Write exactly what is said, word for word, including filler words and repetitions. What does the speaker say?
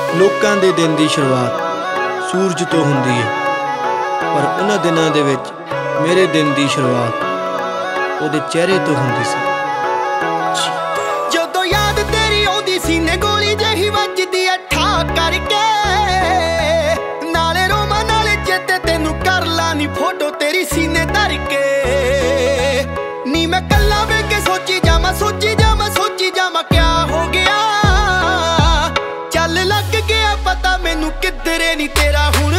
ਲੋਕਾਂ ਦੇ ਦਿਨ ਦੀ ਸ਼ੁਰੂਆਤ ਸੂਰਜ ਤੋਂ ਹੁੰਦੀ ਹੈ, ਪਰ ਉਹਨਾਂ ਦਿਨਾਂ ਦੇ ਵਿੱਚ ਮੇਰੇ ਦਿਨ ਦੀ ਸ਼ੁਰੂਆਤ ਉਹਦੇ ਚਿਹਰੇ ਤੋਂ ਹੁੰਦੀ ਸੀ। ਜਦੋਂ ਯਾਦ ਤੇਰੀ ਆਉਂਦੀ ਸੀਨੇ ਗੋਲੀ ਜਿਹੀ ਵੱਜਦੀ ਐ ਠਾ ਕਰਕੇ, ਨਾਲੇ ਰੋਵਾਂ ਨਾਲੇ ਚੇਤੇ ਤੈਨੂੰ ਕਰ ਲਾ ਨੀ ਫੋਟੋ ਤੇਰੀ ਸੀਨੇ ਧਰ ਕੇ। ਨੀ ਮੈਂ ਕੱਲਾ ਵੇ ਕੇ ਸੋਚੀ ਜਾਵਾਂ ਸੋਚੀ ਜਾਵਾਂ ਸੋਚੀ ਜਾਵਾਂ ਕਿਆ ਹੋ ਗਿਆ। ਚੱਲ ਲੱਗ ਗਿਆ ਪਤਾ ਮੈਨੂੰ ਕਿੱਧਰੇ ਨੀ ਤੇਰਾ ਹੁਣ